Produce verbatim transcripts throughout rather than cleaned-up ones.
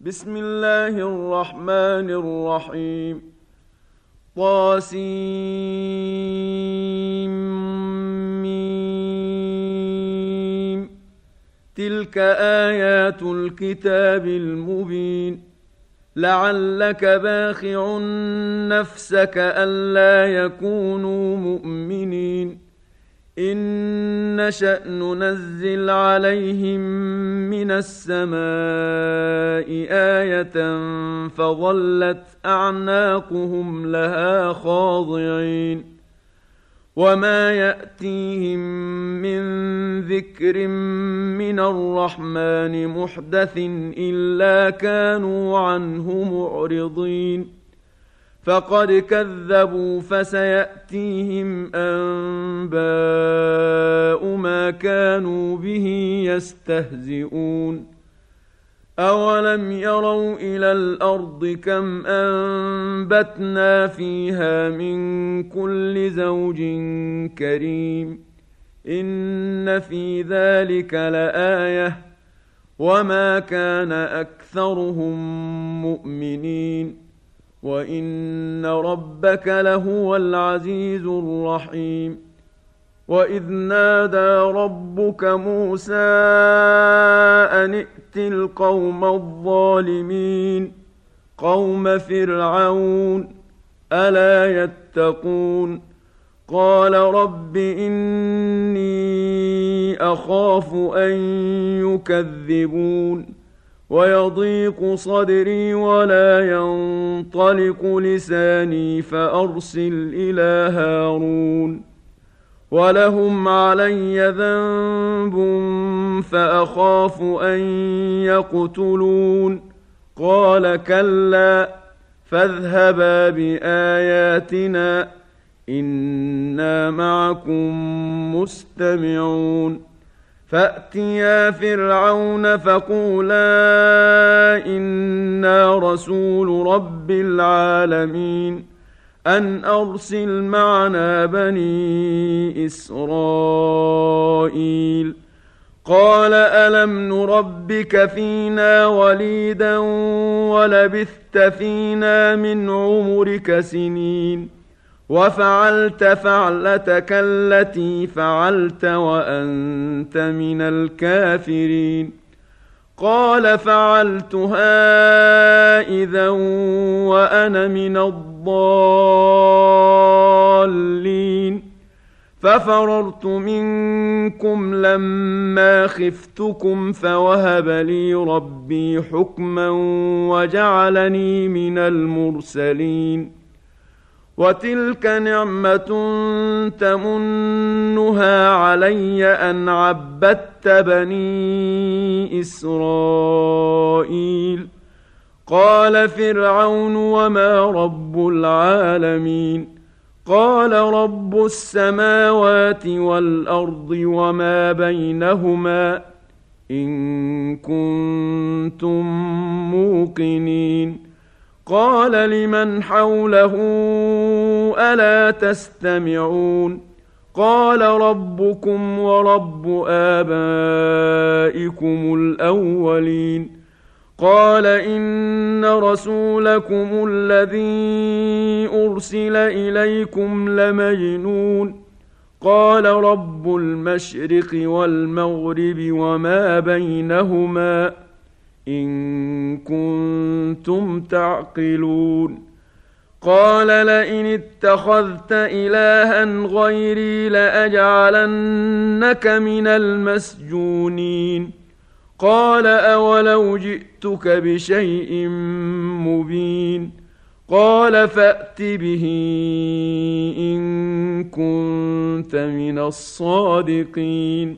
بسم الله الرحمن الرحيم. طاسيم. تلك آيات الكتاب المبين. لعلك باخع نفسك ألا يكونوا مؤمنين. إن نشأ ننزل عليهم من السماء آية فظلت أعناقهم لها خاضعين. وما يأتيهم من ذكر من الرحمن محدث إلا كانوا عنه معرضين. فقد كذبوا فسيأتيهم أنباء ما كانوا به يستهزئون. أولم يروا إلى الأرض كم أنبتنا فيها من كل زوج كريم. إن في ذلك لآية وما كان أكثرهم مؤمنين. وإن ربك لهو العزيز الرحيم. وإذ نادى ربك موسى أن ائت القوم الظالمين قوم فرعون ألا يتقون. قال رب إني أخاف أن يكذبون ويضيق صدري ولا ينطلق لساني فأرسل إلى هارون ولهم علي ذنب فأخاف أن يقتلون. قال كلا فاذهبا بآياتنا إنا معكم مستمعون. فأتيا فرعون فقولا إنا رسول رب العالمين أن أرسل معنا بني إسرائيل. قال ألم نربك فينا وليدا ولبثت فينا من عمرك سنين وفعلت فعلتك التي فعلت وأنت من الكافرين. قال فعلتها إذا وأنا من الضالين ففررت منكم لما خفتكم فوهب لي ربي حكما وجعلني من المرسلين. وتلك نعمة تمنها علي أن عبدت بني إسرائيل. قال فرعون وما رب العالمين. قال رب السماوات والأرض وما بينهما إن كنتم موقنين. قال لمن حوله ألا تستمعون. قال ربكم ورب آبائكم الأولين. قال إن رسولكم الذي أرسل إليكم لمجنون. قال رب المشرق والمغرب وما بينهما إن كنتم تعقلون. قال لئن اتخذت إلها غيري لأجعلنك من المسجونين. قال أولو جئتك بشيء مبين. قال فأت به إن كنت من الصادقين.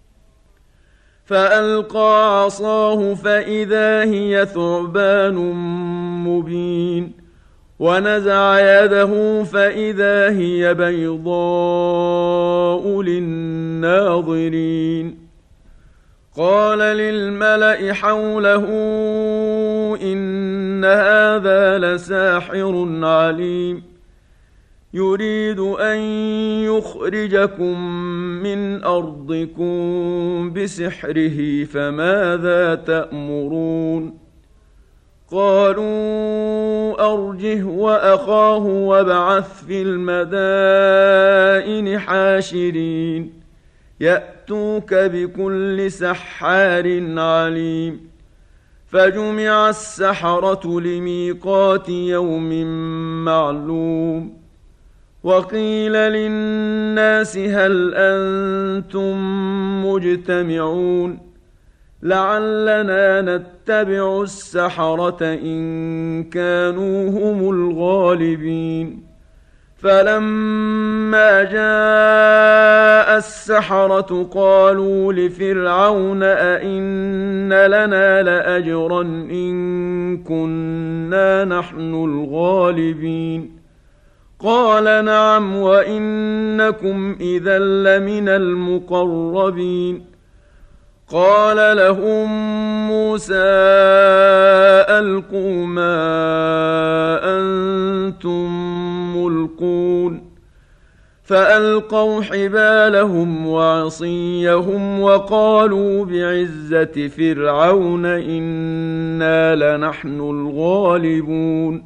فألقى عصاه فإذا هي ثعبان مبين. ونزع يده فإذا هي بيضاء للناظرين. قال للملأ حوله إن هذا لساحر عليم يريد أن يخرجكم من أرضكم بسحره فماذا تأمرون قالوا أرجه وأخاه وابعث في المدائن حاشرين يأتوك بكل سحار عليم فجمع السحرة لميقات يوم معلوم وقيل للناس هل أنتم مجتمعون لعلنا نتبع السحرة إن كانوا هم الغالبين فلما جاء السحرة قالوا لفرعون أئن لنا لأجرا إن كنا نحن الغالبين قال نعم وإنكم إذا لمن المقربين قال لهم موسى ألقوا ما أنتم ملقون فألقوا حبالهم وعصيهم وقالوا بعزة فرعون إنا لنحن الغالبون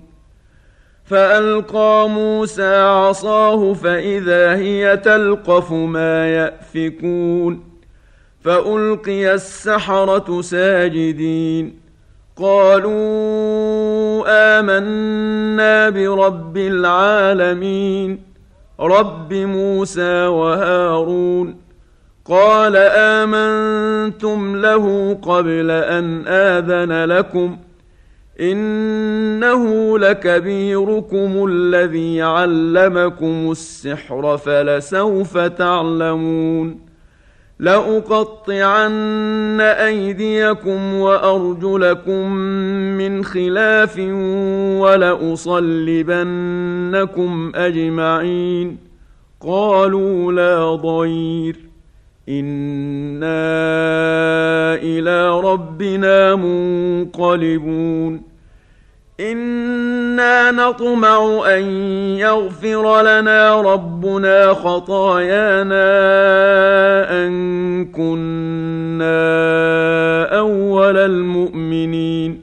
فألقى موسى عصاه فإذا هي تلقف ما يأفكون فألقي السحرة ساجدين قالوا آمنا برب العالمين رب موسى وهارون قال آمنتم له قبل أن آذن لكم إنه لكبيركم الذي علمكم السحر فلسوف تعلمون لأقطعن أيديكم وأرجلكم من خلاف ولأصلبنكم أجمعين قالوا لا ضير إنا إلى ربنا منقلبون إنا نطمع أن يغفر لنا ربنا خطايانا أن كنا أول المؤمنين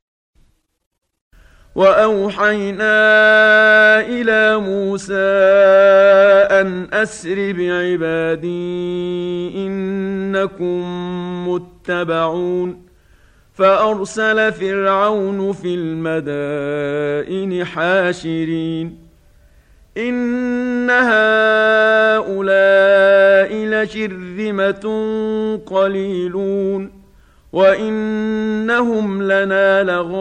وأوحينا إلى موسى أن أسر بعبادي إنكم متبعون فأرسل فرعون في المدائن حاشرين إن هؤلاء لشرذمة قليلون وإنهم لنا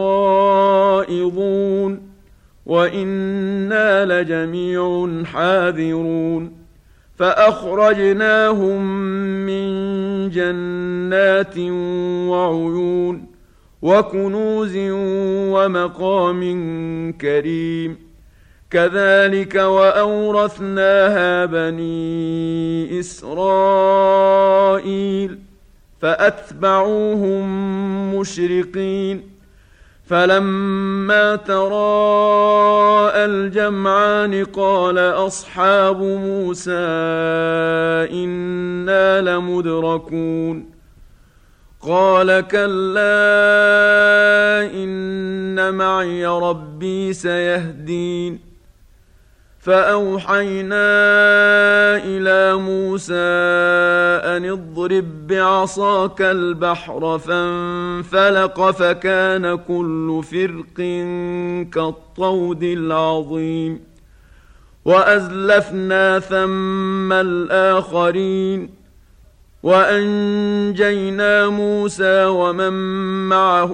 لغائظون وإنا لجميع حاذرون فأخرجناهم من جنات وعيون وكنوز ومقام كريم كذلك وأورثناها بني إسرائيل فأتبعوهم مشرقين فلما تراءى الجمعان قال أصحاب موسى إنا لمدركون قال كلا إن معي ربي سيهدين فأوحينا إلى موسى أن اضرب بعصاك البحر فانفلق فكان كل فرق كالطود العظيم وأزلفنا ثم الآخرين وأنجينا موسى ومن معه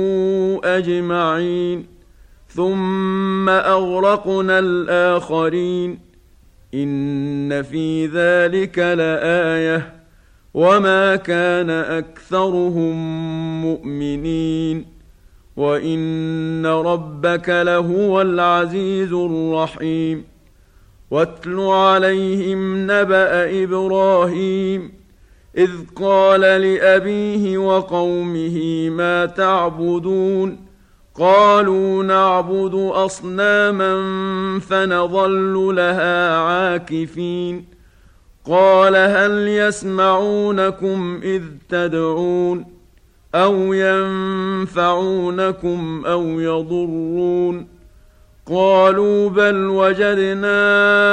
أجمعين ثم أغرقنا الآخرين إن في ذلك لآية وما كان أكثرهم مؤمنين وإن ربك لهو العزيز الرحيم واتل عليهم نبأ إبراهيم إذ قال لأبيه وقومه ما تعبدون قالوا نعبد أصناما فنظل لها عاكفين قال هل يسمعونكم إذ تدعون أو ينفعونكم أو يضرون قالوا بل وجدنا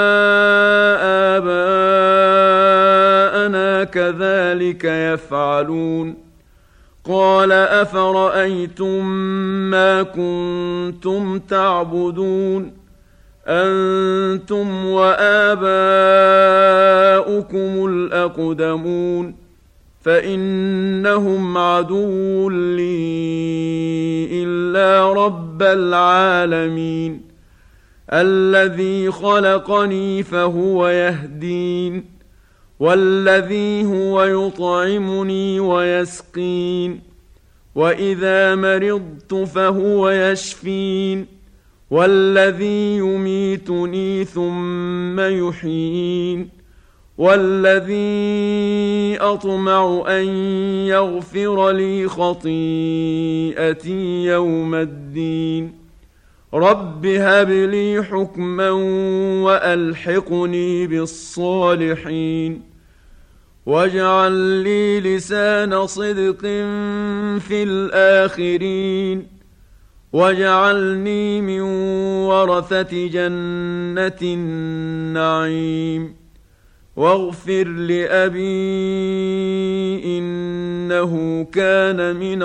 آباءنا كذلك يفعلون قال أفرأيتم ما كنتم تعبدون أنتم وآباؤكم الأقدمون فإنهم عدو لي إلا رب العالمين الذي خلقني فهو يهدين والذي هو يطعمني ويسقين وإذا مرضت فهو يشفين والذي يميتني ثم يحيين والذي أطمع أن يغفر لي خطيئتي يوم الدين رب هب لي حكما وألحقني بالصالحين واجعل لي لسان صدق في الآخرين واجعلني من ورثة جنة النعيم واغفر لأبي إنه كان من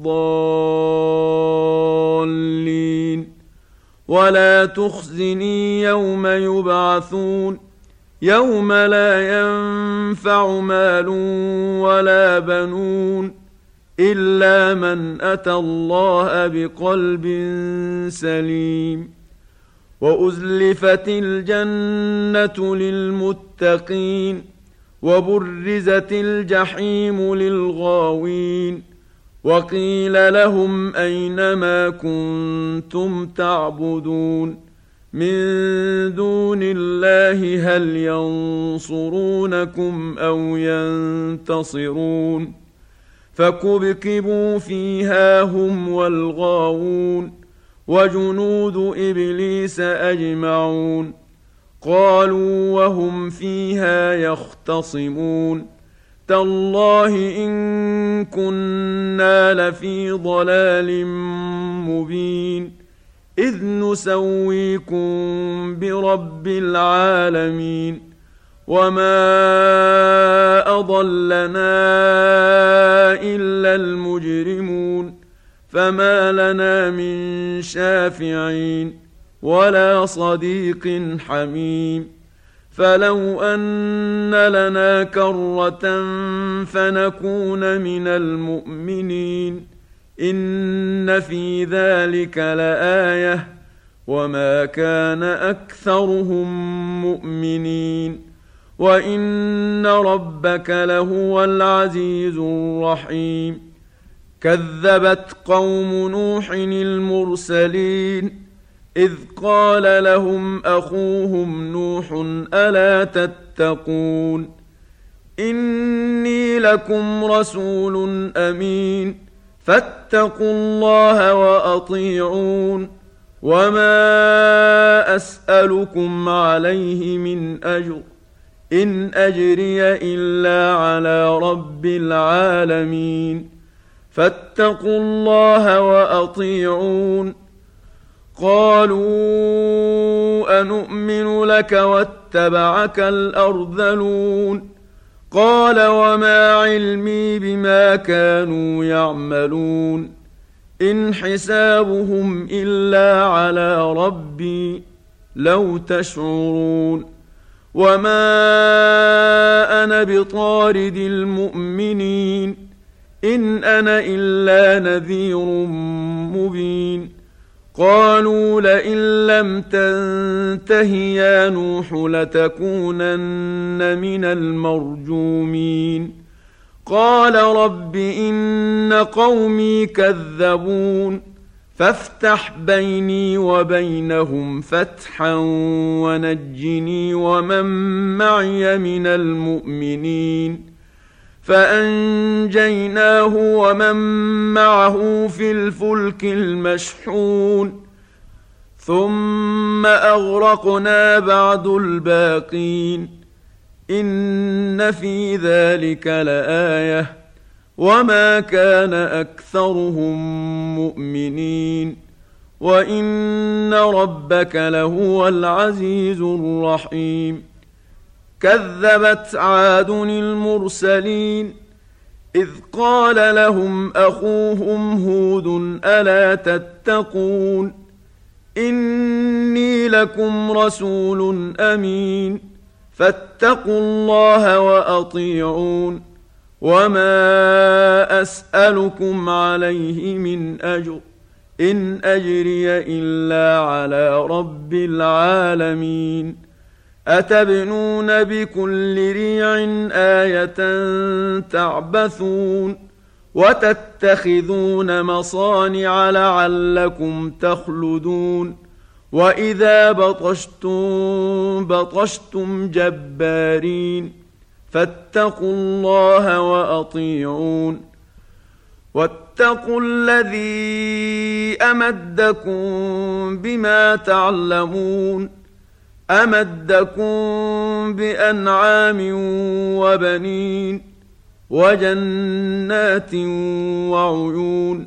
الضالين ولا تخزني يوم يبعثون يوم لا ينفع مال ولا بنون إلا من أتى الله بقلب سليم وأزلفت الجنة للمتقين وبرزت الجحيم للغاوين وقيل لهم أين ما كنتم تعبدون من دون الله هل ينصرونكم أو ينتصرون فكبكبوا فيها هم والغاوون وجنود إبليس أجمعون قالوا وهم فيها يختصمون تالله إن كنا لفي ضلال مبين إذ نسويكم برب العالمين وما أضلنا إلا المجرمون فما لنا من شافعين ولا صديق حميم فلو أن لنا كرة فنكون من المؤمنين إن في ذلك لآية وما كان أكثرهم مؤمنين وإن ربك لهو العزيز الرحيم كذبت قوم نوح المرسلين إذ قال لهم أخوهم نوح ألا تتقون إني لكم رسول أمين فاتقوا الله وأطيعون وما أسألكم عليه من أجر إن أجري إلا على رب العالمين فاتقوا الله وأطيعون قالوا أنؤمن لك واتبعك الأرذلون قال وما علمي بما كانوا يعملون إن حسابهم إلا على ربي لو تشعرون وما أنا بطارد المؤمنين إن أنا إلا نذير مبين قالوا لئن لم تنته يا نوح لتكونن من المرجومين قال رب إن قومي كذبون فافتح بيني وبينهم فتحا ونجني ومن معي من المؤمنين فأنجيناه ومن معه في الفلك المشحون ثم أغرقنا بعد الباقين إن في ذلك لآية وما كان أكثرهم مؤمنين وإن ربك لهو العزيز الرحيم. كذبت عاد المرسلين إذ قال لهم أخوهم هود ألا تتقون إني لكم رسول أمين فاتقوا الله وأطيعون وما أسألكم عليه من أجر إن أجري إلا على رب العالمين. أتبنون بكل ريع آية تعبثون وتتخذون مصانع لعلكم تخلدون وإذا بطشتم بطشتم جبارين فاتقوا الله وأطيعون واتقوا الذي أمدكم بما تعلمون أمدكم بأنعام وبنين وجنات وعيون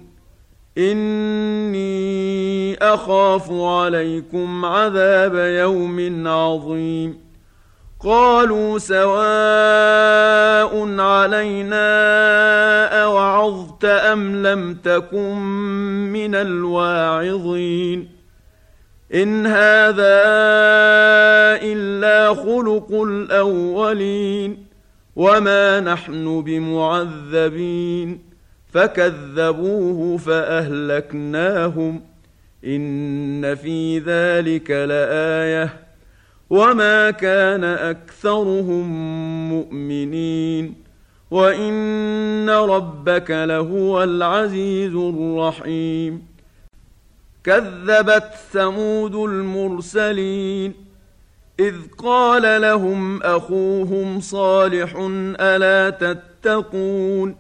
إني أخاف عليكم عذاب يوم عظيم. قالوا سواء علينا أوعظت أم لم تكن من الواعظين إن هذا إلا خلق الأولين وما نحن بمعذبين فكذبوه فأهلكناهم إن في ذلك لآية وما كان أكثرهم مؤمنين وإن ربك لهو العزيز الرحيم. كذبت ثمود المرسلين إذ قال لهم أخوهم صالح ألا تتقون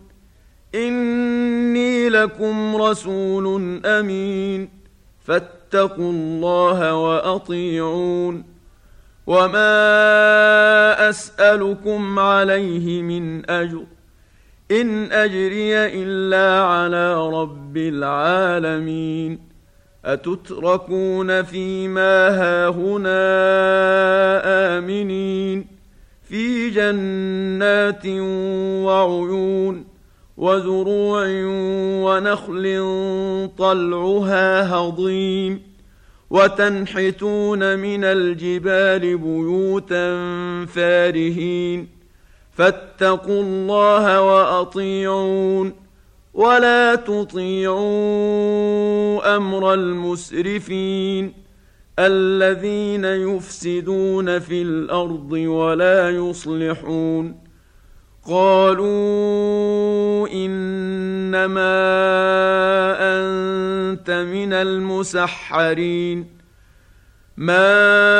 إني لكم رسول أمين فاتقوا الله وأطيعون وما أسألكم عليه من أجر إن أجري إلا على رب العالمين. أتتركون فيما هاهنا آمنين في جنات وعيون وزروع ونخل طلعها هضيم وتنحتون من الجبال بيوتا فارهين فاتقوا الله وأطيعون ولا تطيعوا أمر المسرفين الذين يفسدون في الأرض ولا يصلحون. قالوا إنما أنت من المسحرين ما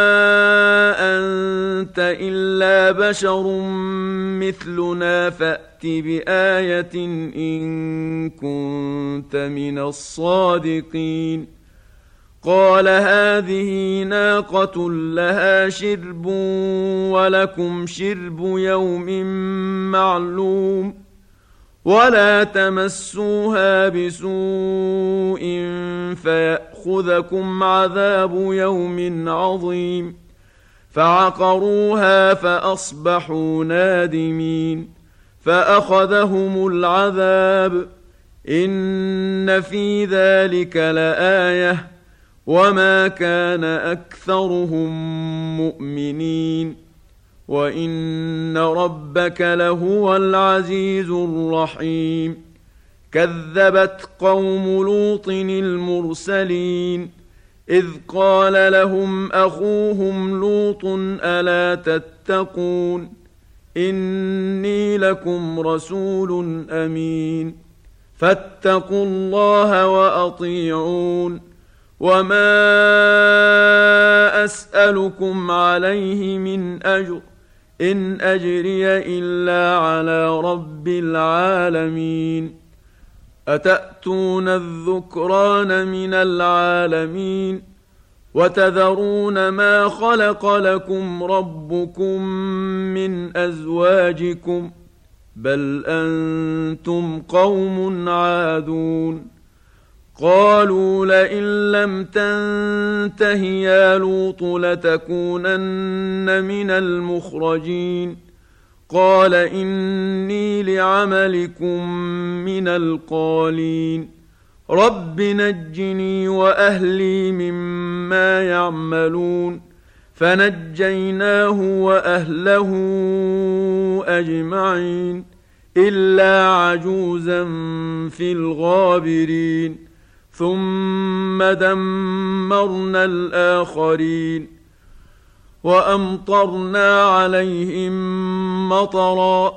أنت إلا بشر مثلنا فأت بآية إن كنت من الصادقين. قال هذه ناقة لها شرب ولكم شرب يوم معلوم ولا تمسوها بسوء فيأخذكم عذاب يوم عظيم. فعقروها فأصبحوا نادمين فأخذهم العذاب إن في ذلك لآية وما كان أكثرهم مؤمنين وإن ربك لهو العزيز الرحيم. كذبت قوم لوط المرسلين إذ قال لهم أخوهم لوط ألا تتقون إني لكم رسول أمين فاتقوا الله وأطيعون وما أسألكم عليه من أجر إن أجري إلا على رب العالمين. أتأتون الذكران من العالمين وتذرون ما خلق لكم ربكم من أزواجكم بل أنتم قوم عادون قالوا لئن لم تنته يا لوط لتكونن من المخرجين قال إني لعملكم من القالين رب نجني وأهلي مما يعملون فنجيناه وأهله أجمعين إلا عجوزا في الغابرين ثم دمرنا الآخرين وأمطرنا عليهم مطرا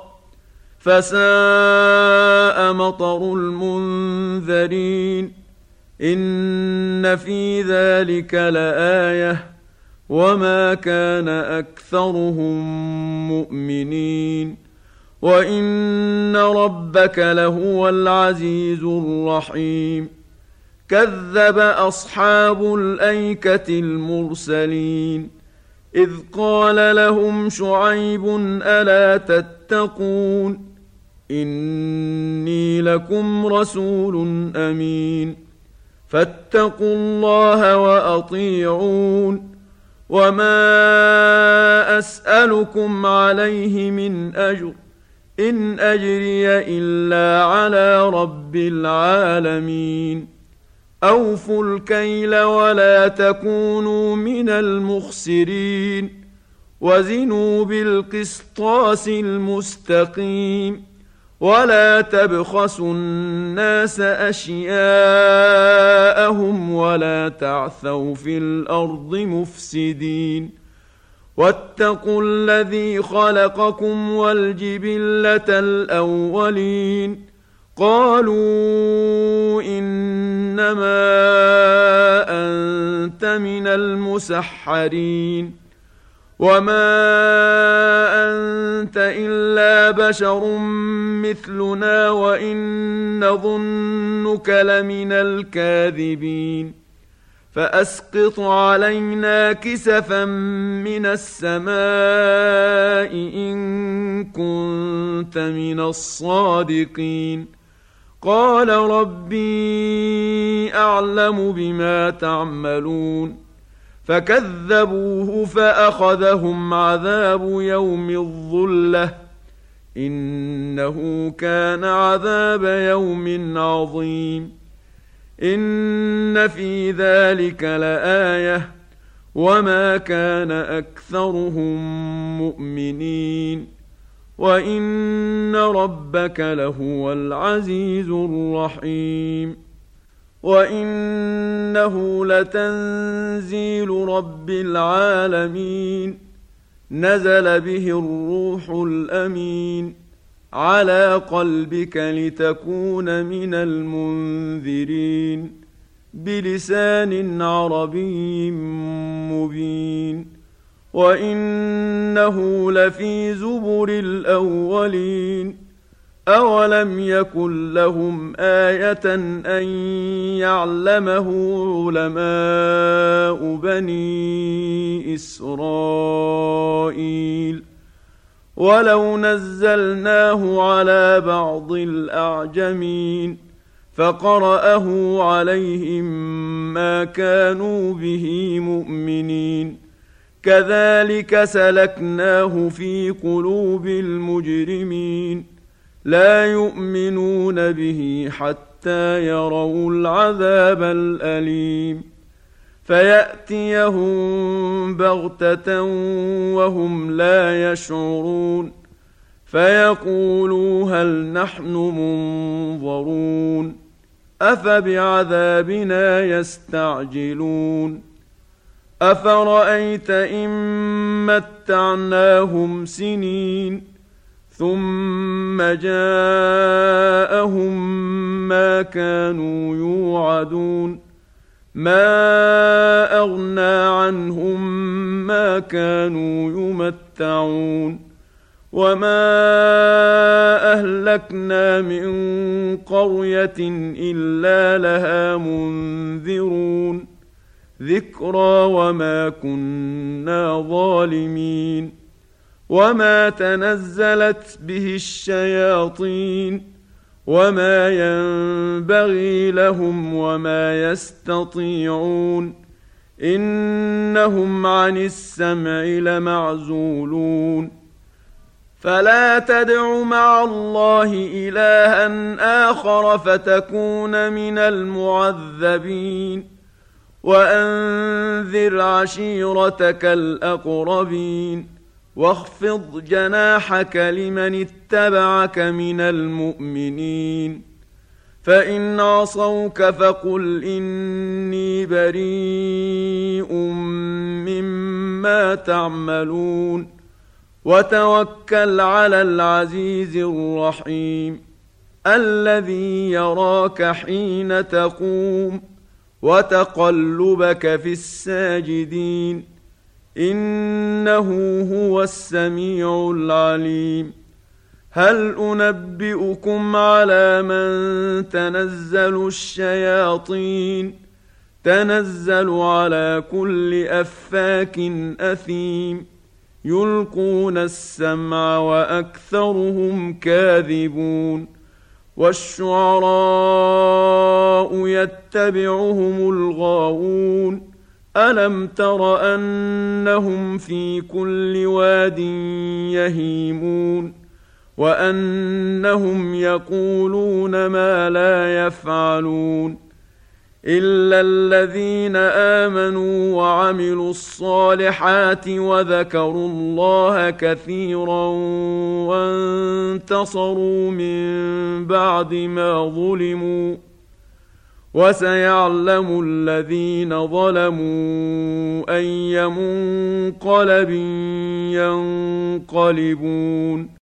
فساء مطر المنذرين إن في ذلك لآية وما كان أكثرهم مؤمنين وإن ربك لهو العزيز الرحيم كذب أصحاب الأيكة المرسلين إذ قال لهم شعيب ألا تتقون إني لكم رسول أمين فاتقوا الله وأطيعون وما أسألكم عليه من أجر إن أجري إلا على رب العالمين أوفوا الكيل ولا تكونوا من المخسرين وزنوا بالقسطاس المستقيم ولا تبخسوا الناس أشياءهم ولا تعثوا في الأرض مفسدين واتقوا الذي خلقكم والجبلة الأولين قالوا إنما أنت من المسحرين وما أنت إلا بشر مثلنا وإن نظنك لمن الكاذبين فأسقط علينا كسفا من السماء إن كنت من الصادقين قال ربي أعلم بما تعملون فكذبوه فأخذهم عذاب يوم الظلة إنه كان عذاب يوم عظيم إن في ذلك لآية وما كان أكثرهم مؤمنين وإن ربك لهو العزيز الرحيم وإنه لتنزيل رب العالمين نزل به الروح الأمين على قلبك لتكون من المنذرين بلسان عربي مبين وإنه لفي زبر الأولين أولم يكن لهم آية أن يعلمه علماء بني إسرائيل ولو نزلناه على بعض الأعجمين فقرأه عليهم ما كانوا به مؤمنين كذلك سلكناه في قلوب المجرمين لا يؤمنون به حتى يروا العذاب الأليم فيأتيهم بغتة وهم لا يشعرون فيقولوا هل نحن منظرون أفبعذابنا يستعجلون أفرأيت إن متعناهم سنين ثم جاءهم ما كانوا يوعدون ما أغنى عنهم ما كانوا يمتعون وما أهلكنا من قرية إلا لها منذرون ذكرى وما كنا ظالمين وما تنزلت به الشياطين وما ينبغي لهم وما يستطيعون إنهم عن السمع لمعزولون فلا تدع مع الله إلها آخر فتكون من المعذبين وأنذر عشيرتك الأقربين واخفض جناحك لمن اتبعك من المؤمنين فإن عصوك فقل إني بريء مما تعملون وتوكل على العزيز الرحيم الذي يراك حين تقوم وتقلبك في الساجدين إنه هو السميع العليم هل أنبئكم على من تنزل الشياطين تنزل على كل أفاك أثيم يلقون السمع وأكثرهم كاذبون والشعراء يتبعهم الغاوون ألم تر أنهم في كل واد يهيمون وأنهم يقولون ما لا يفعلون إلا الذين آمنوا وعملوا الصالحات وذكروا الله كثيرا وانتصروا من بعد ما ظلموا وسيعلم الذين ظلموا أي منقلب ينقلبون